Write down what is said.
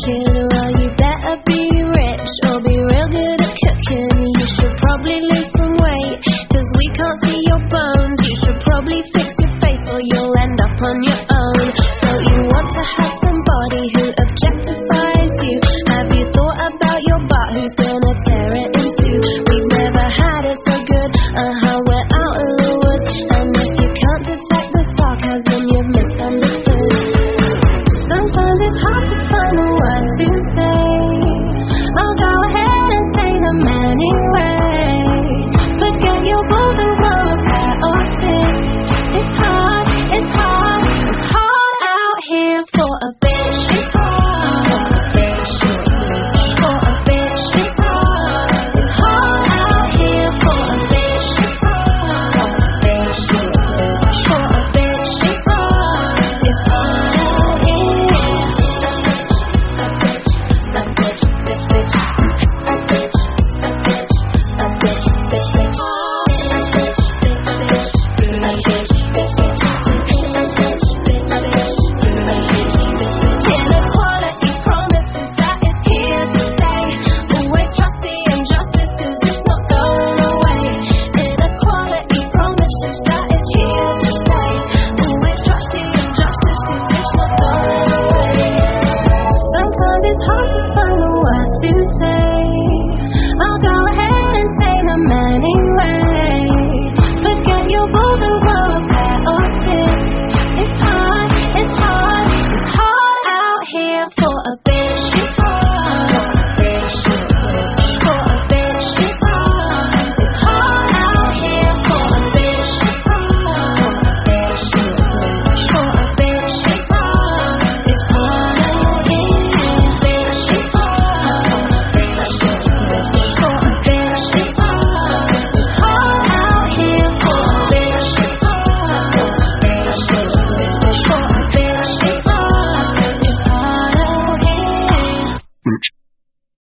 looking. Well, you better be rich or be real good at cooking. You should probably lose some weight, 'cause we can't see your bones. You should probably fix your face or you'll end up on your own. Don't you want to have somebody who objectifies you? Have you thought about your butt, who's gonna tear it in two? We've never had it so good, we're out of the woods. And if you can't detect the sarcasm, you've misunderstood. Sometimes it's hard to find a word to say. I'll go ahead and say them anyway. Forget your balls and grow a pair of tits. It's hard, it's hard, it's hard out here for a bitch. It's hard for a bitch. For a bitch, it's hard. It's hard out here for a bitch. It's hard for a bitch. For a bitch, it's hard. It's hard out here. A bitch, bitch, bitch. A bitch, a bitch, a bitch, bitch, bitch. A bitch, bitch, bitch. A bitch, bitch, bitch. A bitch, bitch, bitch. A bitch, bitch, bitch. Inequality promises that it's here to stay. Always trust the injustice, 'cause it's not going away. Inequality promises that it's here to stay. Always trust the injustice, 'cause it's not going away. Sometimes it's hard to find the words to say.